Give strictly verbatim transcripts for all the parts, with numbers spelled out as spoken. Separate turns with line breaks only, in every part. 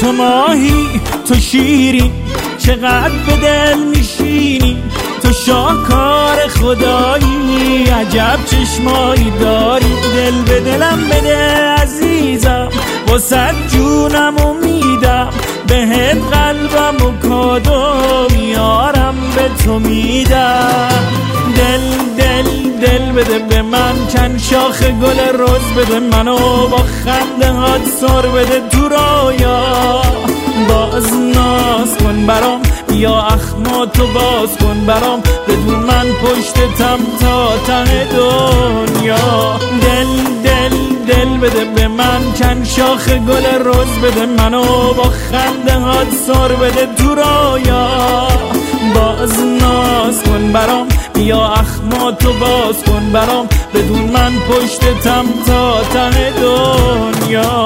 تو ماهی تو شیرین چقدر به دل میشینی، تو شاهکار خدایی عجب چشمایی داری. دل به دلم بده عزیزم واسه جونم میدم، بهت قلبم و کادو میارم به تو میدم. دل دل دل بده به من چند شاخ گل روز بده، منو با خنده هات سر بده تو رویا. باز ناز کن برام یا اخماتو باز کن برام، بدون من پشتتم تا ته دنیا. دل دل دل بده به من چند شاخ گل روز بده، منو با خنده هات سر بده تو رویا. باز ناز کن برام یا اخماتو باز کن برام، بدون من پشتتم تا ته دنیا.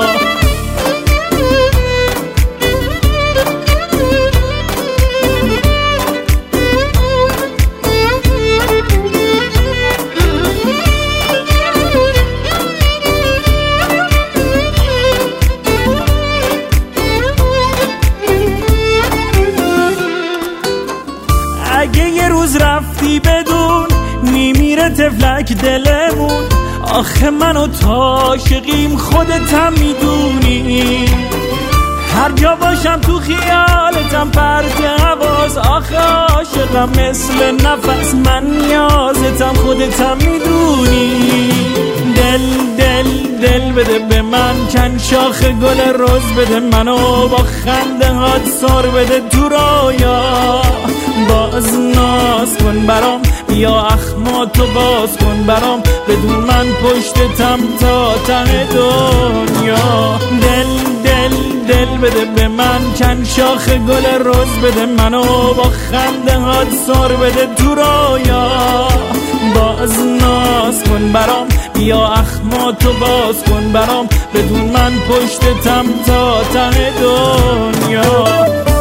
اگه یه روز رفتی بدون میمیره تفلک دلمون، آخه من و تو عاشقیم خودتم میدونی. هر جا باشم تو خیالتم پرت حواس، آخه عاشقم مثل نفس من نیازتم خودتم میدونی. دل دل دل بده به من چند شاخ گل روز بده، منو با خنده هات سر بده تو رویا. باز ناز کن برام یا اخماتو باز کن برام، بدون من پشتتم تا ته دنیا. دل دل دل بده به من چند شاخ گل روز بده، منو با خنده هات سر بده تو رویا. باز ناز کن برام یا اخماتو باز کن برام، بدون من پشتتم تا ته دنیا.